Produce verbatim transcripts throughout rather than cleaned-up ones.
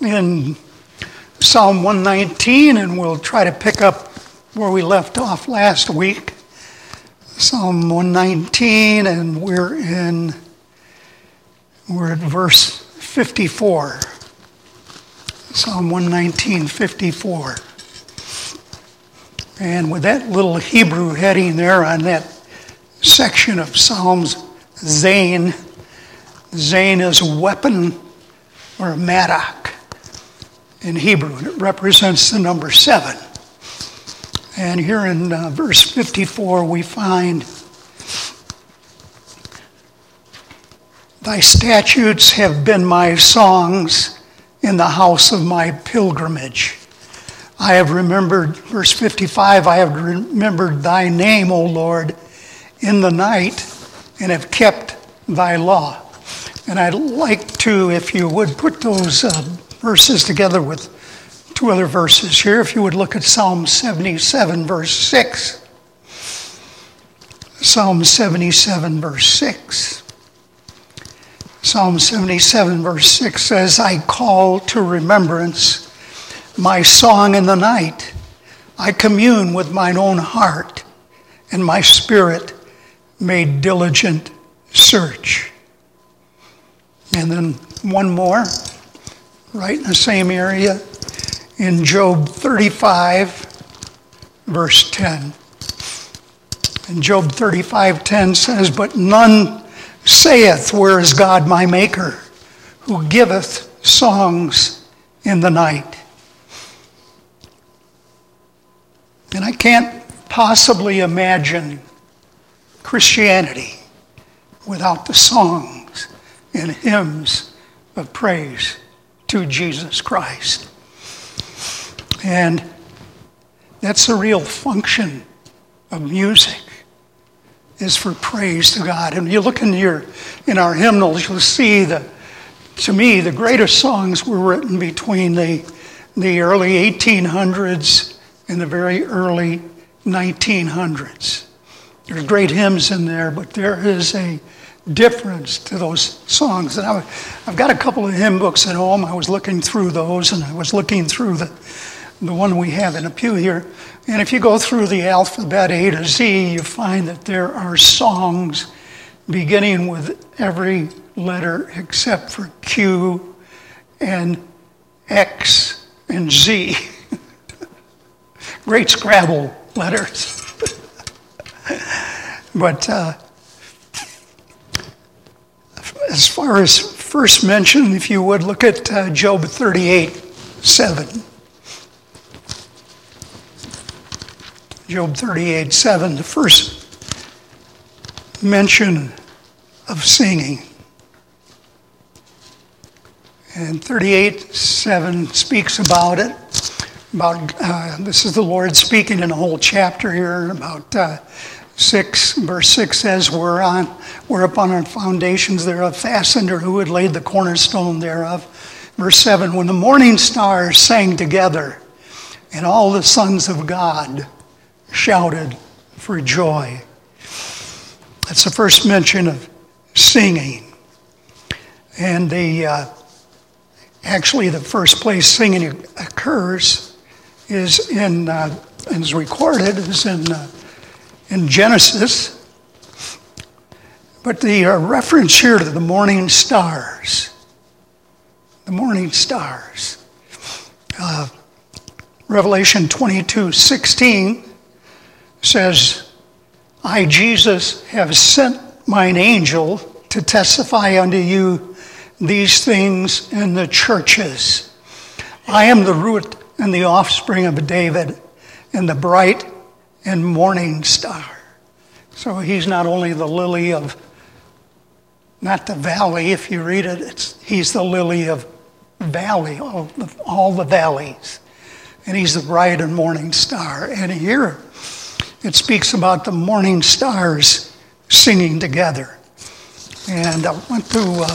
in Psalm one nineteen, and we'll try to pick up where we left off last week. Psalm one nineteen, and we're in, we're at verse fifty-four. Psalm one nineteen, fifty-four. And with that little Hebrew heading there on that section of Psalms, Zain, Zain is a weapon or a madak in Hebrew, and it represents the number seven. And here in uh, verse fifty-four we find, thy statutes have been my songs in the house of my pilgrimage. I have remembered, verse fifty-five, I have remembered thy name, O Lord, in the night, and have kept thy law. And I'd like to, if you would, put those uh, verses together with two other verses here. If you would look at Psalm seventy-seven, verse six. Psalm seventy-seven, verse six. Psalm seventy-seven, verse six says, I call to remembrance my song in the night. I commune with mine own heart, and my spirit made diligent search. And then one more, right in the same area, in Job thirty-five, verse ten. And Job thirty-five, ten says, but none saith, where is God my maker, who giveth songs in the night? And I can't possibly imagine Christianity without the songs and hymns of praise to Jesus Christ. And that's the real function of music, is for praise to God. And you look in your in our hymnals, you'll see that, to me, the greatest songs were written between the the early eighteen hundreds and the very early nineteen hundreds. There's great hymns in there, but there is a difference to those songs. And I, I've got a couple of hymn books at home. I was looking through those, and I was looking through the the one we have in a pew here. And if you go through the alphabet A to Z, you find that there are songs beginning with every letter except for Q and X and Z. Great Scrabble letters. But uh, as far as first mention, if you would, look at uh, Job thirty-eight, seven. Job thirty-eight, seven, the first mention of singing. And thirty-eight, seven speaks about it. About uh, this is the Lord speaking in a whole chapter here. About uh, six, verse six says, "Whereon, whereupon our foundations thereof fastened, or who had laid the cornerstone thereof." Verse seven, when the morning stars sang together, and all the sons of God shouted for joy. That's the first mention of singing. And the uh, actually the first place singing occurs is in, uh, and is recorded, is in, uh, in Genesis. But the uh, reference here to the morning stars, the morning stars. Uh, Revelation twenty-two, sixteen says, I, Jesus, have sent mine angel to testify unto you these things in the churches. I am the root and the offspring of David, and the bright and morning star. So he's not only the lily of, not the valley, if you read it, it's, he's the lily of valley, all the, all the valleys. And he's the bright and morning star. And here it speaks about the morning stars singing together. And I want to uh,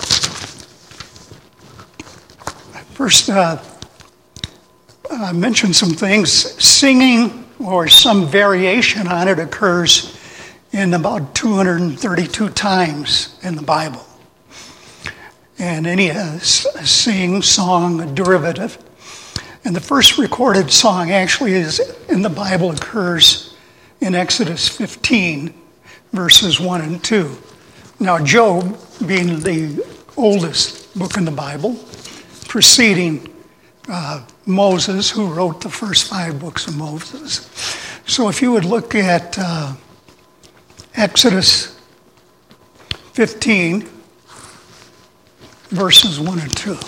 first uh, uh, mention some things. Singing, or some variation on it, occurs in about two hundred thirty-two times in the Bible. and any uh, sing, song, derivative. And the first recorded song actually is in the Bible, occurs in Exodus fifteen, verses one and two. Now, Job, being the oldest book in the Bible, preceding uh, Moses, who wrote the first five books of Moses. So if you would look at uh, Exodus fifteen, verses one and two.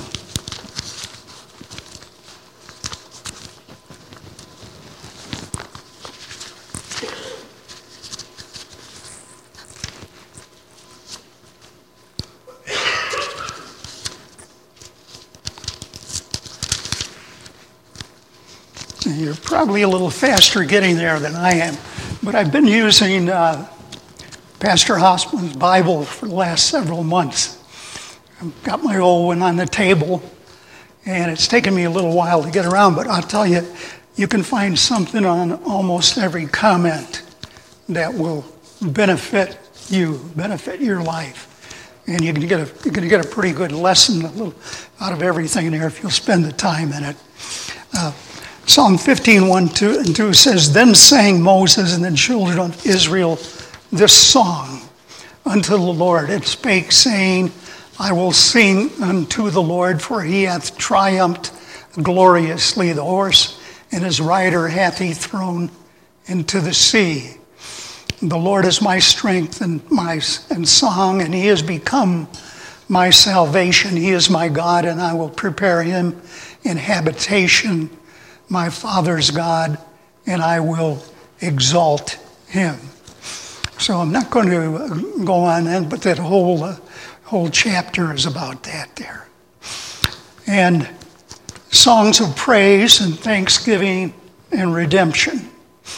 You're probably a little faster getting there than I am, but I've been using uh, Pastor Hossman's Bible for the last several months. I've got my old one on the table, and it's taken me a little while to get around, but I'll tell you, you can find something on almost every comment that will benefit you, benefit your life. And you can get a, you're going to get a pretty good lesson a little out of everything there if you'll spend the time in it. Uh, Psalm fifteen, one two, and two says, Then sang Moses and the children of Israel this song unto the Lord. It spake, saying, I will sing unto the Lord, for he hath triumphed gloriously. The horse and his rider hath he thrown into the sea. The Lord is my strength and my and song, and he has become my salvation. He is my God, and I will prepare him in habitation, my father's God, and I will exalt him. So I'm not going to go on then, but that whole uh, whole chapter is about that there. And songs of praise and thanksgiving and redemption.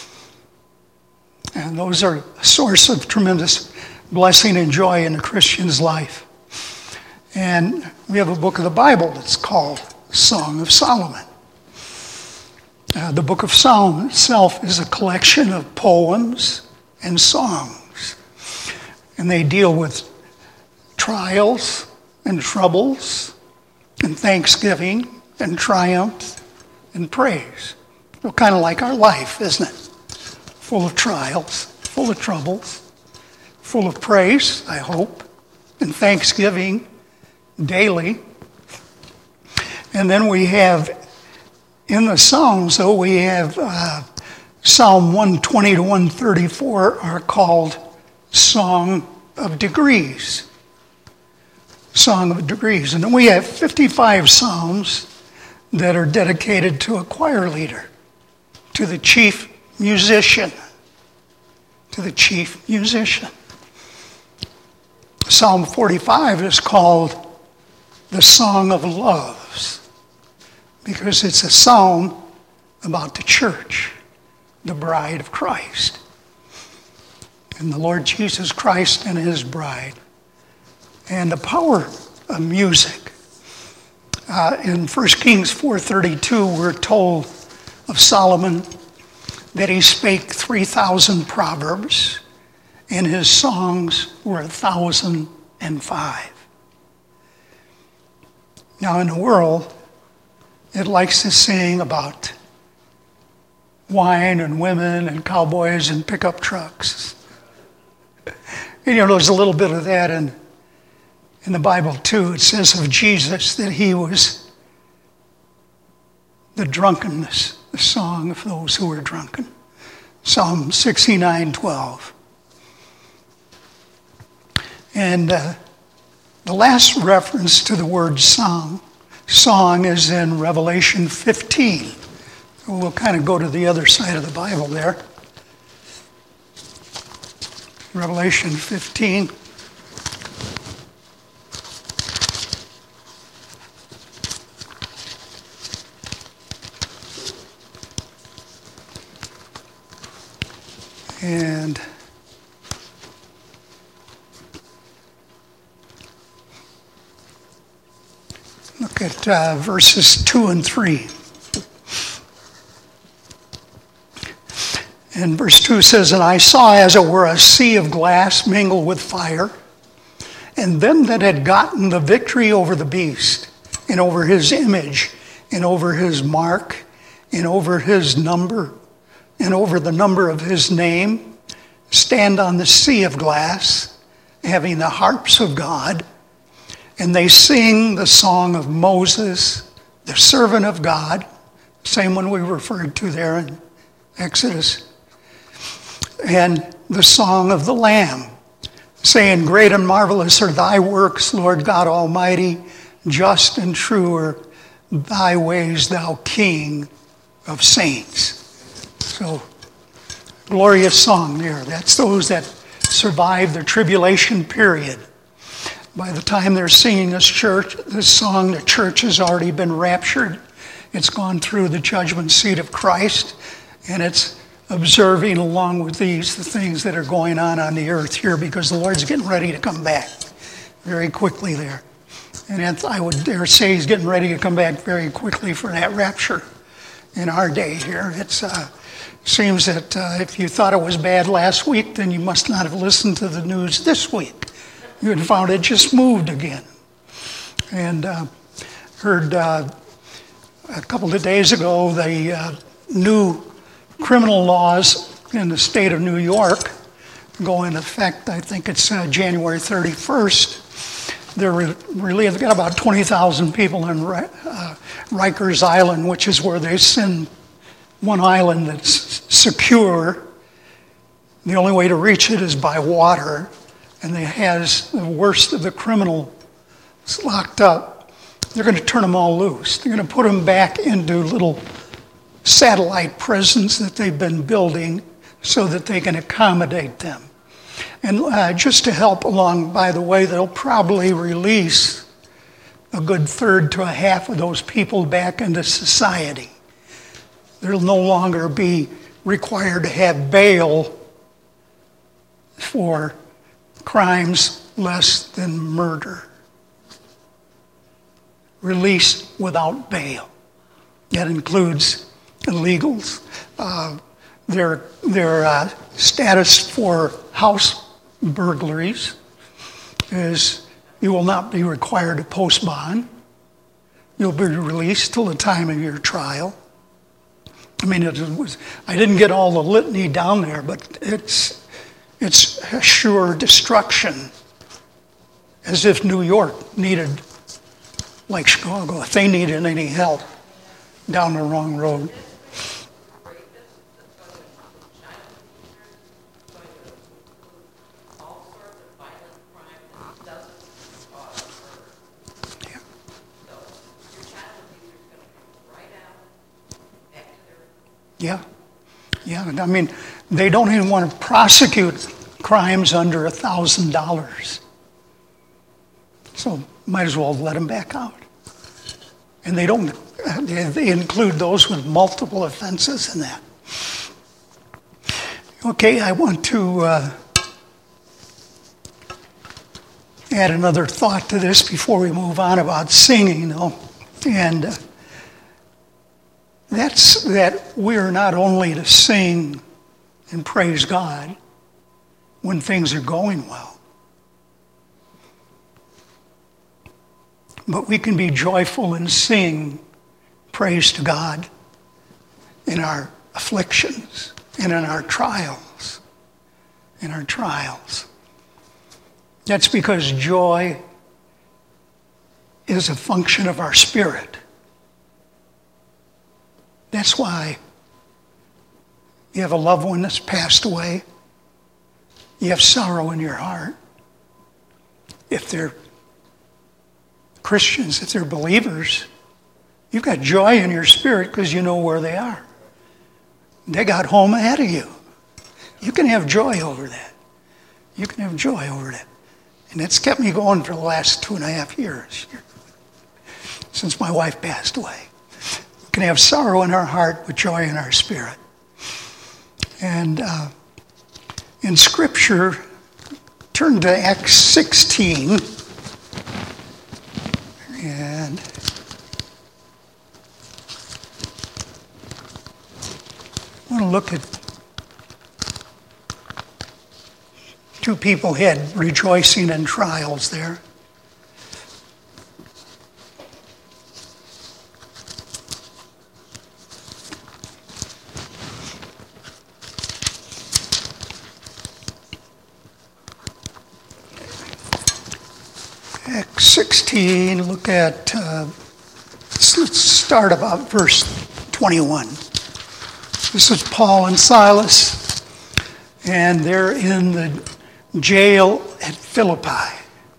And those are a source of tremendous blessing and joy in a Christian's life. And we have a book of the Bible that's called Song of Solomon. Uh, the book of Psalm itself is a collection of poems and songs. And they deal with trials and troubles and thanksgiving and triumph and praise. So kind of like our life, isn't it? Full of trials, full of troubles, full of praise, I hope, and thanksgiving daily. And then we have in the Psalms, though, we have uh, Psalm one twenty to one thirty-four are called Song of Degrees. Song of Degrees. And then we have fifty-five Psalms that are dedicated to a choir leader, to the chief musician, to the chief musician. Psalm forty-five is called the Song of Loves, because it's a psalm about the church, the bride of Christ, and the Lord Jesus Christ and his bride, and the power of music. Uh, in First Kings four thirty-two, we're told of Solomon that he spake three thousand proverbs, and his songs were a thousand and five. Now in the world, it likes to sing about wine and women and cowboys and pickup trucks. And, you know, there's a little bit of that in, in the Bible too. It says of Jesus that he was the drunkenness, the song of those who were drunken. Psalm sixty-nine twelve. And uh, the last reference to the word song Song is in Revelation fifteen. We'll kind of go to the other side of the Bible there. Revelation fifteen. And look at uh, verses two and three. And verse two says, And I saw as it were a sea of glass mingled with fire, And them that had gotten the victory over the beast, and over his image, and over his mark, and over his number, and over the number of his name, stand on the sea of glass, having the harps of God, and they sing the song of Moses, the servant of God, same one we referred to there in Exodus, and the song of the Lamb, saying, great and marvelous are thy works, Lord God Almighty, just and true are thy ways, thou King of saints. So, glorious song there. That's those that survive the tribulation period. By the time they're singing this church, this song, the church has already been raptured. It's gone through the judgment seat of Christ, and it's observing along with these the things that are going on on the earth here, because the Lord's getting ready to come back very quickly there. And I would dare say he's getting ready to come back very quickly for that rapture in our day here. It uh, seems that uh, if you thought it was bad last week, then you must not have listened to the news this week. You had found it just moved again. And uh, heard uh, a couple of days ago the uh, new criminal laws in the state of New York go into effect. I think it's uh, January thirty-first. They're re- really, they've got about twenty thousand people in uh, Rikers Island, which is where they send one island that's secure. The only way to reach it is by water, and it has the worst of the criminals locked up. They're going to turn them all loose. They're going to put them back into little satellite prisons that they've been building so that they can accommodate them. And uh, just to help along, by the way, they'll probably release a good third to a half of those people back into society. They'll no longer be required to have bail for crimes less than murder. Release without bail. That includes illegals, uh, their, their uh, status for house burglaries is you will not be required to post bond. You'll be released till the time of your trial. I mean, it was, I didn't get all the litany down there, but it's, it's a sure destruction, as if New York needed, like Chicago, if they needed any help down the wrong road. Yeah, yeah. I mean, they don't even want to prosecute crimes under a thousand dollars. So might as well let them back out. And they don't. They include those with multiple offenses in that. Okay, I want to uh, add another thought to this before we move on about singing, though, and. Uh, That's that we're not only to sing and praise God when things are going well, but we can be joyful and sing praise to God in our afflictions and in our trials, in our trials. That's because joy is a function of our spirit. That's why you have a loved one that's passed away. You have sorrow in your heart. If they're Christians, if they're believers, you've got joy in your spirit because you know where they are. They got home ahead of you. You can have joy over that. You can have joy over that. And it's kept me going for the last two and a half years since my wife passed away. We can have sorrow in our heart, but joy in our spirit. And uh, in Scripture, turn to Acts sixteen. And I want to look at, two people had rejoicing and trials there. Acts sixteen, look at, uh, let's start about verse twenty-one. This is Paul and Silas, and they're in the jail at Philippi.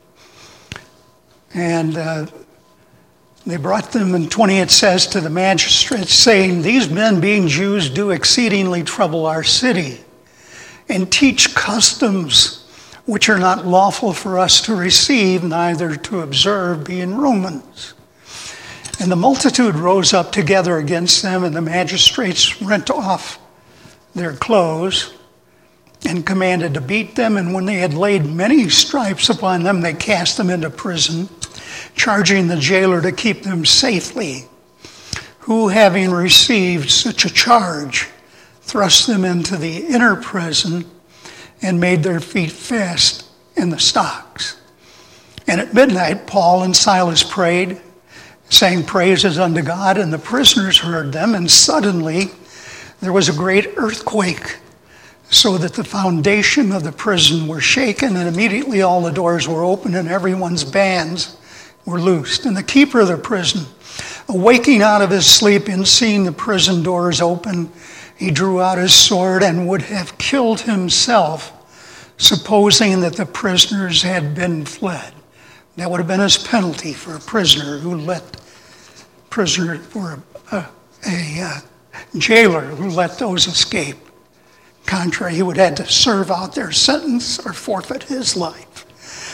And uh, they brought them, in twenty it says, to the magistrates, saying, "These men, being Jews, do exceedingly trouble our city, and teach customs which are not lawful for us to receive, neither to observe, being Romans." And the multitude rose up together against them, and the magistrates rent off their clothes and commanded to beat them. And when they had laid many stripes upon them, they cast them into prison, charging the jailer to keep them safely, who, having received such a charge, thrust them into the inner prison and made their feet fast in the stocks. And at midnight, Paul and Silas prayed, sang praises unto God, and the prisoners heard them. And suddenly there was a great earthquake, so that the foundation of the prison were shaken, and immediately all the doors were opened, and everyone's bands were loosed. And the keeper of the prison, awaking out of his sleep and seeing the prison doors open, he drew out his sword and would have killed himself, supposing that the prisoners had been fled. That would have been his penalty for a prisoner who let prisoner for a, a, a uh, jailer who let those escape. Contrary, he would have had to serve out their sentence or forfeit his life.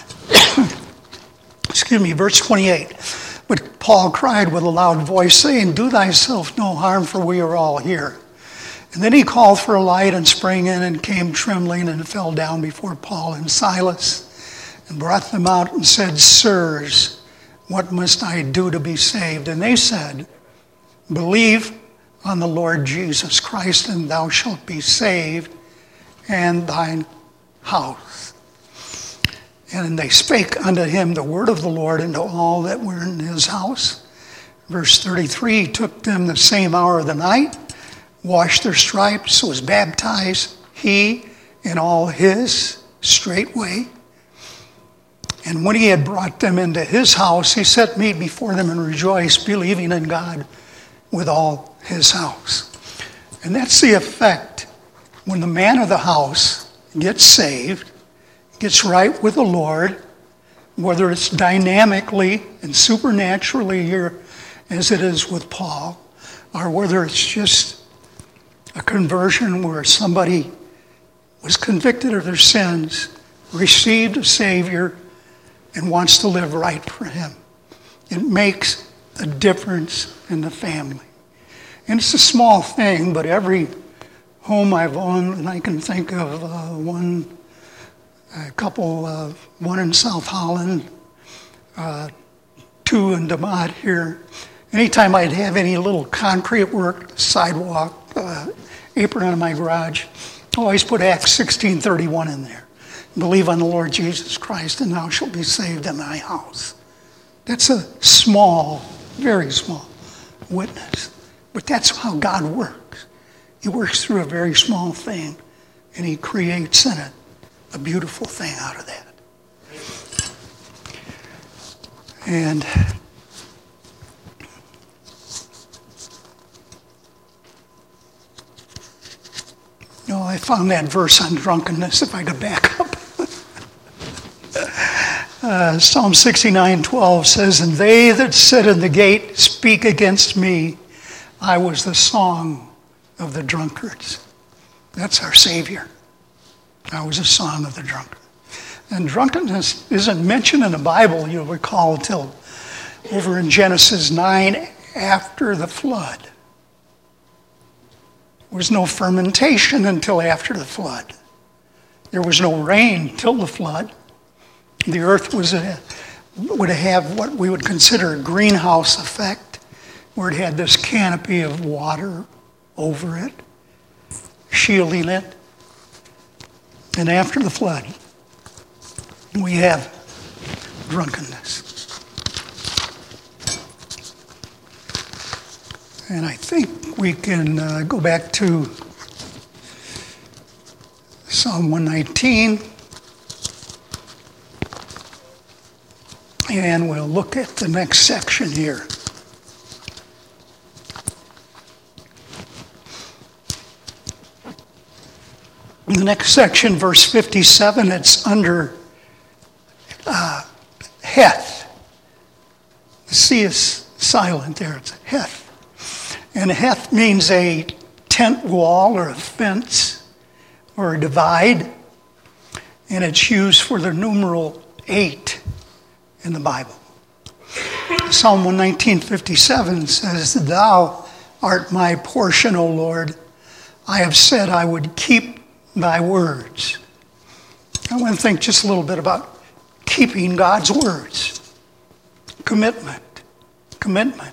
Excuse me, verse twenty-eight. But Paul cried with a loud voice, saying, "Do thyself no harm, for we are all here." And then he called for a light and sprang in and came trembling and fell down before Paul and Silas and brought them out and said, "Sirs, what must I do to be saved?" And they said, "Believe on the Lord Jesus Christ, and thou shalt be saved, and thine house." And they spake unto him the word of the Lord and to all that were in his house. Verse thirty-three, he took them the same hour of the night, washed their stripes, was baptized, he and all his straightway. And when he had brought them into his house, he set meat before them and rejoiced, believing in God with all his house. And that's the effect when the man of the house gets saved, gets right with the Lord, whether it's dynamically and supernaturally here as it is with Paul, or whether it's just a conversion where somebody was convicted of their sins, received a Savior, and wants to live right for him. It makes a difference in the family. And it's a small thing, but every home I've owned, and I can think of uh, one, a couple, uh, one in South Holland, uh, two in DeMott here. Anytime I'd have any little concrete work, sidewalk, uh, apron on my garage, I always put Acts sixteen thirty-one in there. "Believe on the Lord Jesus Christ, and thou shalt be saved in thy house." That's a small, very small witness. But that's how God works. He works through a very small thing, and he creates in it a beautiful thing out of that. And no, I found that verse on drunkenness, if I could back up. uh, Psalm sixty-nine twelve says, "And they that sit in the gate speak against me. I was the song of the drunkards." That's our Savior. I was a song of the drunkard. And drunkenness isn't mentioned in the Bible, you'll recall, until over in Genesis nine, after the flood. There was no fermentation until after the flood. There was no rain till the flood. The earth was a, would have what we would consider a greenhouse effect, where it had this canopy of water over it, shielding it. And after the flood, we have drunkenness. And I think we can uh, go back to Psalm one nineteen. And we'll look at the next section here. In the next section, verse fifty-seven, it's under uh, Heth. The C is silent there. It's Heth. And Heth means a tent wall or a fence or a divide. And it's used for the numeral eight in the Bible. Psalm one nineteen fifty-seven says, "Thou art my portion, O Lord. I have said I would keep thy words." I want to think just a little bit about keeping God's words. Commitment. Commitment.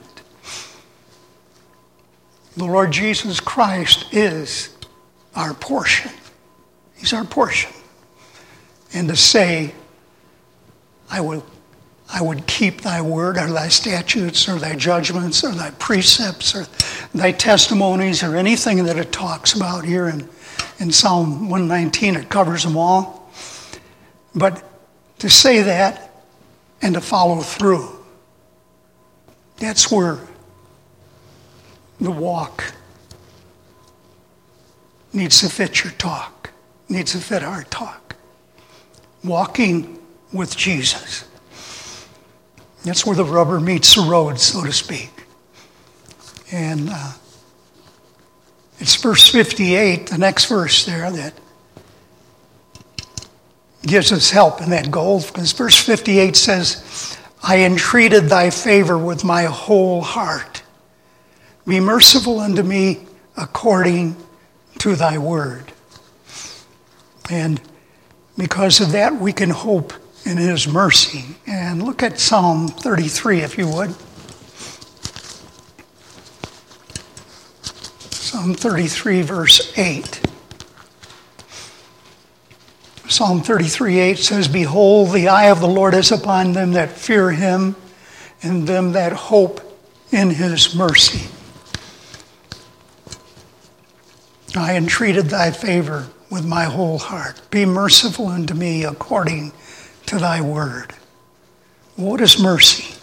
The Lord Jesus Christ is our portion. He's our portion. And to say, I will I would keep thy word, or thy statutes, or thy judgments, or thy precepts, or thy testimonies, or anything that it talks about here in, in Psalm one nineteen. It covers them all. But to say that and to follow through, that's where the walk needs to fit your talk, needs to fit our talk. Walking with Jesus. That's where the rubber meets the road, so to speak. And uh, it's verse fifty-eight, the next verse there, that gives us help in that goal. Because verse fifty-eight says, "I entreated thy favor with my whole heart. Be merciful unto me according to thy word." And because of that, we can hope in his mercy. And look at Psalm thirty-three, if you would. Psalm thirty-three, verse eight. Psalm thirty-three, eight says, "Behold, the eye of the Lord is upon them that fear him, and them that hope in his mercy. I entreated thy favor with my whole heart. Be merciful unto me according to thy word." What is mercy?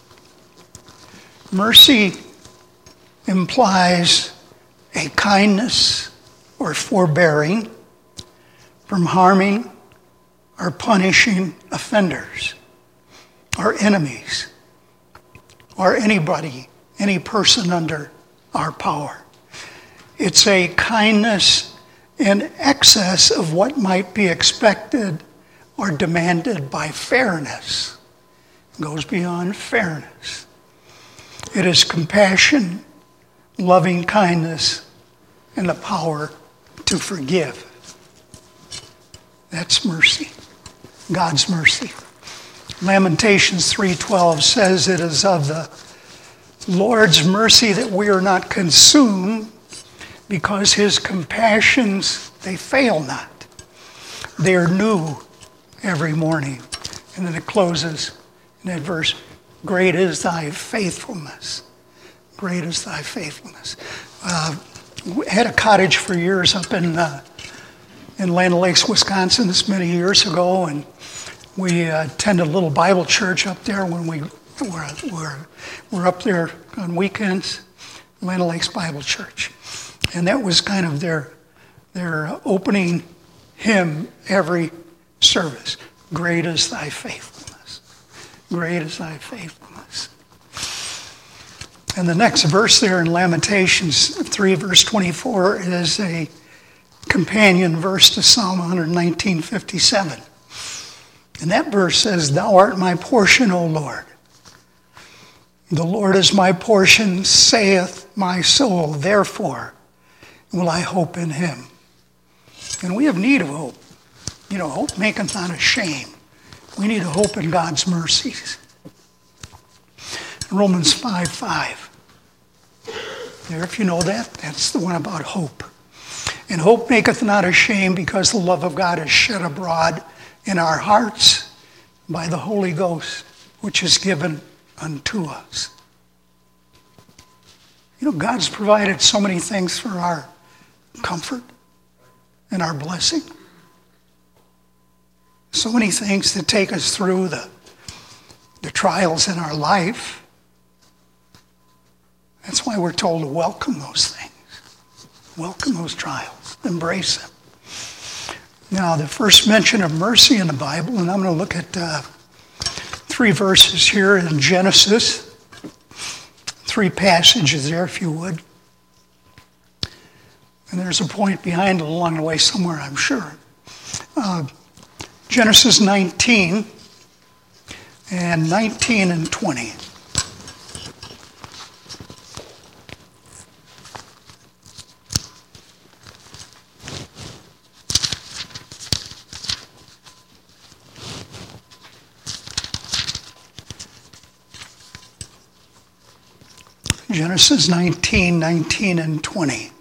Mercy implies a kindness or forbearing from harming or punishing offenders or enemies or anybody, any person under our power. It's a kindness in excess of what might be expected or demanded by fairness. It goes beyond fairness. It is compassion, loving kindness, and the power to forgive. That's mercy, God's mercy. Lamentations three twelve says it is of the Lord's mercy that we are not consumed, because his compassions, they fail not. They are new every morning. And then it closes in that verse, "Great is thy faithfulness." Great is thy faithfulness. Uh, we had a cottage for years up in uh, in Land O'Lakes, Wisconsin, this many years ago, and we uh, attended a little Bible church up there when we were, were, were up there on weekends, Land O'Lakes Bible Church. And that was kind of their, their opening hymn every service. Great is thy faithfulness. Great is thy faithfulness. And the next verse there in Lamentations three, verse twenty-four, is a companion verse to Psalm one nineteen, fifty-seven. And that verse says, "Thou art my portion, O Lord. The Lord is my portion, saith my soul. Therefore will I hope in him." And we have need of hope. You know, hope maketh not ashamed. We need to hope in God's mercies. Romans five five. There, if you know that, that's the one about hope. "And hope maketh not ashamed, because the love of God is shed abroad in our hearts by the Holy Ghost, which is given unto us. You know, God's provided so many things for our comfort and our blessing. So many things that take us through the, the trials in our life. That's why we're told to welcome those things. Welcome those trials. Embrace them. Now, the first mention of mercy in the Bible, and I'm going to look at uh, three verses here in Genesis. Three passages there, if you would. And there's a point behind it along the way somewhere, I'm sure. Uh, Genesis nineteen, and nineteen and twenty. Genesis nineteen, nineteen and twenty.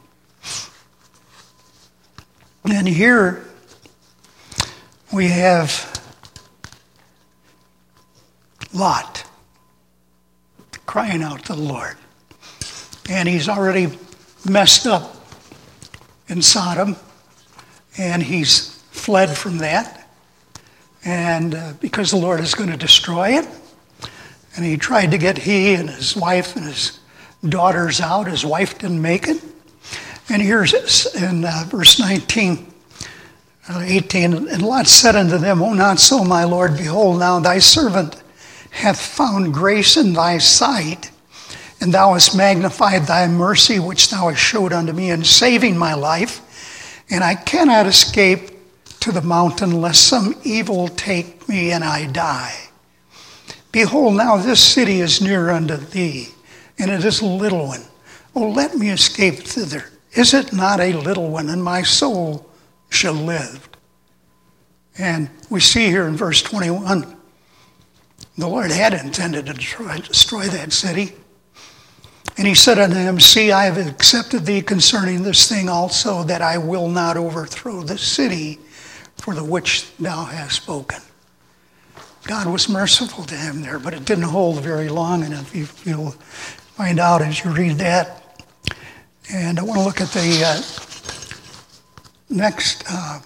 And here we have Lot crying out to the Lord. And he's already messed up in Sodom, and he's fled from that. And uh, because the Lord is going to destroy it, and he tried to get he and his wife and his daughters out. His wife didn't make it. And here's in uh, verse nineteen, uh, eighteen, and Lot said unto them, O not so, my Lord, behold, now thy servant hath found grace in thy sight, and thou hast magnified thy mercy which thou hast showed unto me in saving my life, and I cannot escape to the mountain lest some evil take me and I die. Behold, now this city is near unto thee, and it is a little one. Oh, let me escape thither. Is it not a little one, and my soul shall live? And we see here in verse twenty-one, the Lord had intended to destroy, destroy that city. And he said unto him, See, I have accepted thee concerning this thing also, that I will not overthrow the city for the which thou hast spoken. God was merciful to him there, but it didn't hold very long, and if you, you'll find out as you read that. And I want to look at the uh, next uh,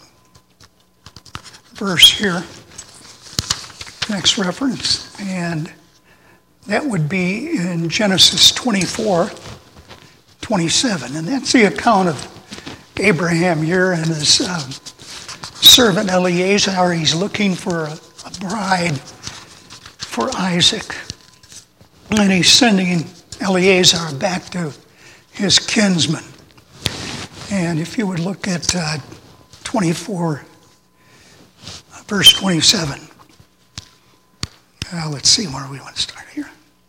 verse here, next reference, and that would be in Genesis twenty-four, twenty-seven, and that's the account of Abraham here and his uh, servant Eliezer. He's looking for a, a bride for Isaac, and he's sending Eliezer back to his kinsman. And if you would look at uh, twenty-four, verse twenty-seven. Uh, let's see where we want to start here.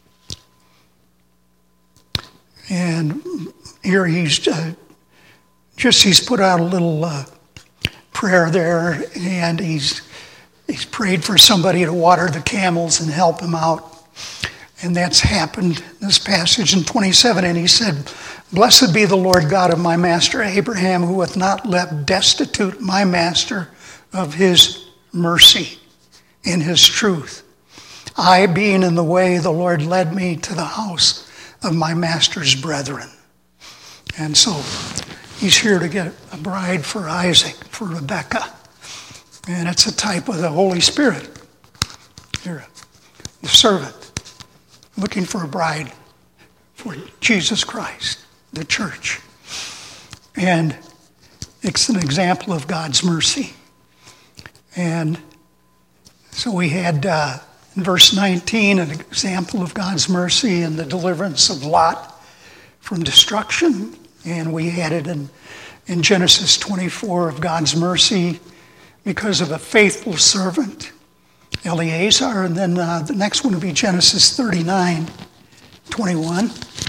And here he's uh, just, he's put out a little uh, prayer there, and he's he's prayed for somebody to water the camels and help him out. And that's happened in this passage in twenty-seven. And he said, Blessed be the Lord God of my master Abraham, who hath not left destitute my master of his mercy in his truth. I, being in the way, the Lord led me to the house of my master's brethren. And so he's here to get a bride for Isaac, for Rebekah. And it's a type of the Holy Spirit. Here, the servant, looking for a bride for Jesus Christ, the church. And it's an example of God's mercy. And so we had, uh, in verse nineteen, an example of God's mercy and the deliverance of Lot from destruction. And we had it in, in Genesis twenty-four of God's mercy because of a faithful servant, Eliezer. And then uh, the next one would be Genesis thirty-nine, twenty-one.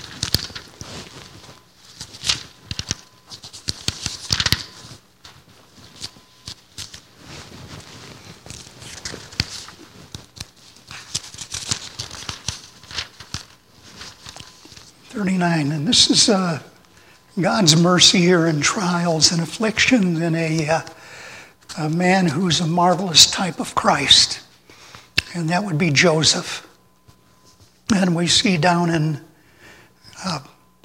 thirty-nine, and this is uh, God's mercy here in trials and affliction in a, uh, a man who's a marvelous type of Christ. and that would be Joseph. And we see down in uh,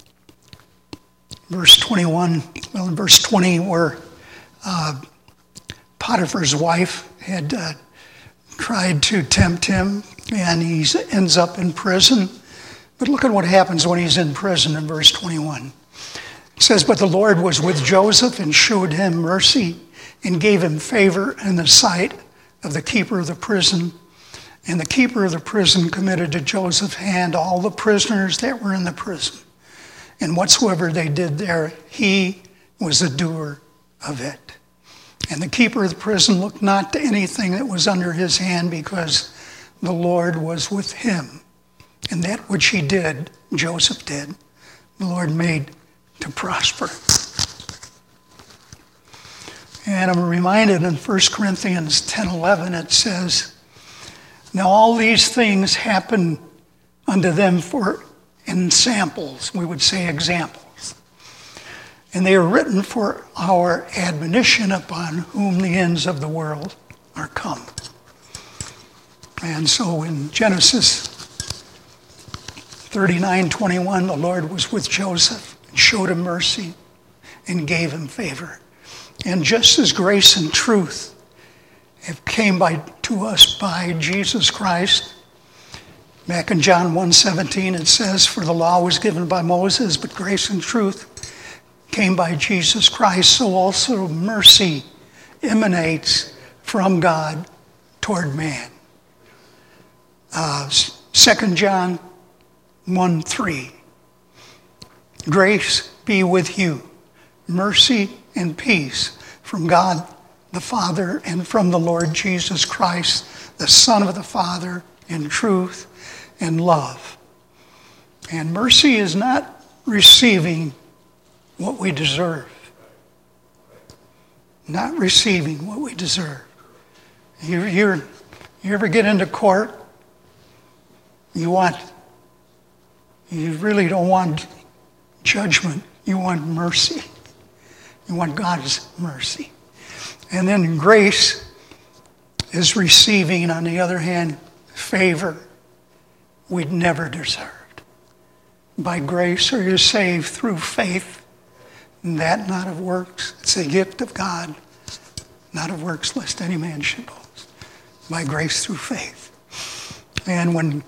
verse twenty-one, well, in verse twenty, where uh, Potiphar's wife had uh, tried to tempt him, and he ends up in prison. But look at what happens when he's in prison in verse twenty-one. It says, "But the Lord was with Joseph and showed him mercy and gave him favor in the sight of the keeper of the prison. And the keeper of the prison committed to Joseph's hand all the prisoners that were in the prison. And whatsoever they did there, he was a doer of it. And the keeper of the prison looked not to anything that was under his hand, because the Lord was with him. And that which he did, Joseph did, the Lord made to prosper." And I'm reminded in First Corinthians ten eleven, it says, "Now all these things happen unto them for in samples," we would say examples, "and they are written for our admonition, upon whom the ends of the world are come." And so in Genesis thirty-nine twenty-one, the Lord was with Joseph and showed him mercy and gave him favor. And just as grace and truth have came by to us by Jesus Christ, back in John one seventeen it says, "For the law was given by Moses, but grace and truth came by Jesus Christ, so also mercy emanates from God toward man." Uh, Second John one three, "Grace be with you, mercy and peace from God the Father and from the Lord Jesus Christ, the Son of the Father, in truth and love." And mercy is not receiving what we deserve. Not receiving what we deserve. You, you're, you ever get into court, you want, you really don't want judgment, you want mercy. You want God's mercy. And then grace is receiving, on the other hand, favor we'd never deserved. By grace are you saved through faith, and that not of works. It's a gift of God, not of works, lest any man should boast. By grace through faith. And when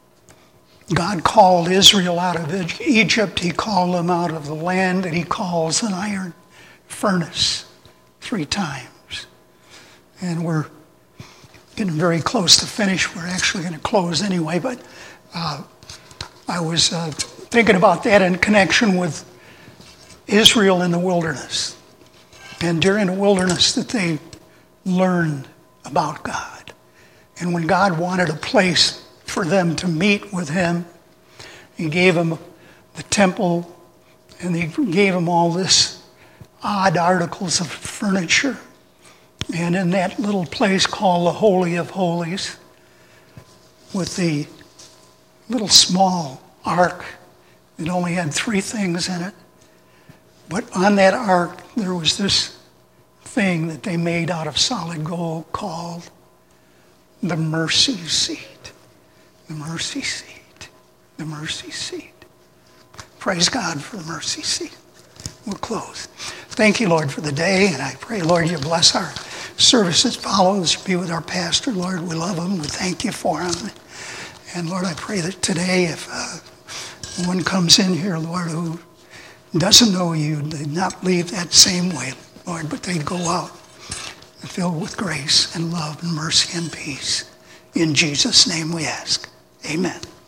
God called Israel out of Egypt, he called them out of the land that he calls an iron furnace three times. And we're getting very close to finish. We're actually going to close anyway, but uh, I was uh, thinking about that in connection with Israel in the wilderness. And during the wilderness that they learned about God. And when God wanted a place for them to meet with him, he gave them the temple, and he gave them all this odd articles of furniture. And in that little place called the Holy of Holies, with the little small ark that only had three things in it, but on that ark there was this thing that they made out of solid gold called the mercy seat. The mercy seat. The mercy seat. Praise God for the mercy seat. We'll close. Thank you, Lord, for the day, and I pray, Lord, you bless our service that follows. Be with our pastor, Lord. We love him. We thank you for him. And, Lord, I pray that today, if uh, one comes in here, Lord, who doesn't know you, they not leave that same way, Lord, but they go out filled with grace and love and mercy and peace. In Jesus' name we ask. Amen.